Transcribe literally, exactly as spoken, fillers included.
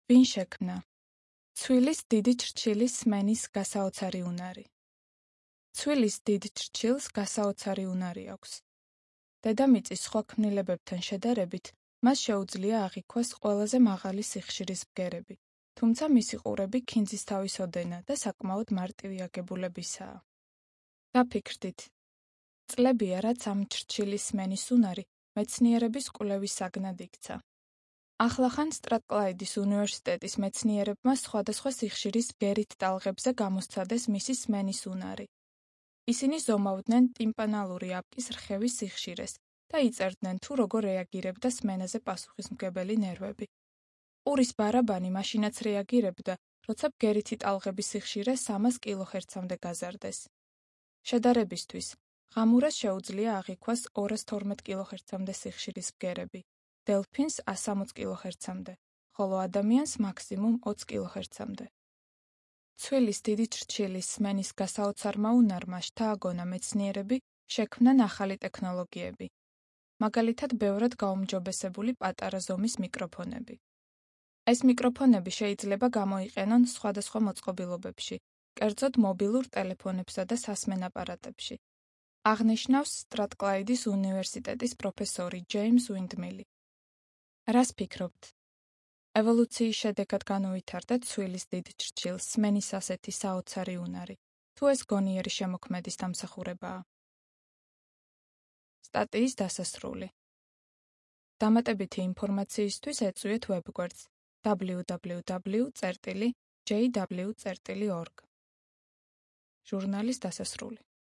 ვინ შექმნა? ცვილის დიდი ჩრჩილის სმენის გასაოცარი უნარი. ცვილის დიდ ჩრჩილს გასაოცარი უნარი აქვს. დედამიწის სხვა ქმნილებებთან შედარებით, მას შეუძლია აღიქვას ყველაზე მაღალი სიხშირის ბგერები, თუმცა მისი ყურები ქინძის თავის ოდენა და საკმაოდ მარტივი აგებულებისაა. დაფიქრდით, წლებია, რაც ამ ჩრჩილის სმენის უნარი მეცნიერების კვლევის საგნად იქცა. ახლახან სტრატკლაიდის უნივერსიტეტის მეცნიერებმა სხვადასხვა სიხშირის ბგერით ტალღებზე გამოსცადეს მისი სმენის უნარი. ისინი ზომავდნენ ტიმპანალური აპკის რხევის სიხშირეს და იწერდნენ თუ როგორ რეაგირებდა სმენაზე პასუხისმგებელი ნერვები. ყურის ბარაბანი მაშინაც რეაგირებდა, როცა ბგერითი ტალღების სიხშირე სამას კილოჰერცამდე გაზარდეს. შედარებისთვის, ღამურას შეუძლია აღიქვას ორას თორმეტ კილოჰერცამდე სიხშირის ბგერები, დელფინს ას სამოც კილოჰერცამდე, ხოლო ადამიანს მაქსიმუმ ოც კილოჰერცამდე. ცვილის დიდი ჩრჩილის სმენის გასაოცარმა უნარმა შთააგონა მეცნიერები შექმნან ახალი ტექნოლოგიები, მაგალითად ბევრად გაუმჯობესებული პატარა ზომის მიკროფონები. ეს მიკროფონები შეიძლება გამოიყენონ სხვადასხვა მოწყობილობებში, კერძოდ მობილურ ტელეფონებსა და სასმენ აპარატებში. აღნიშნავს სტრატკლაიდის უნივერსიტეტის პროფესორი ჯეიმს უინდმილი. რას ფიქრობთ? ევოლუციის შედეგად განუვითარდა ცვილის დიდ ჩრჩილს სმენის ასეთი საოცარი უნარი, თუ ეს გონიერი შემოქმედის დამსახურებაა? სტატიის დასასრული. დამატებითი ინფორმაციისთვის ეწვიეთ ვებგვერდს დაბლიუ დაბლიუ დაბლიუ წერტილი ჯეი დაბლიუ წერტილი ორგ. ჟურნალის დასასრული.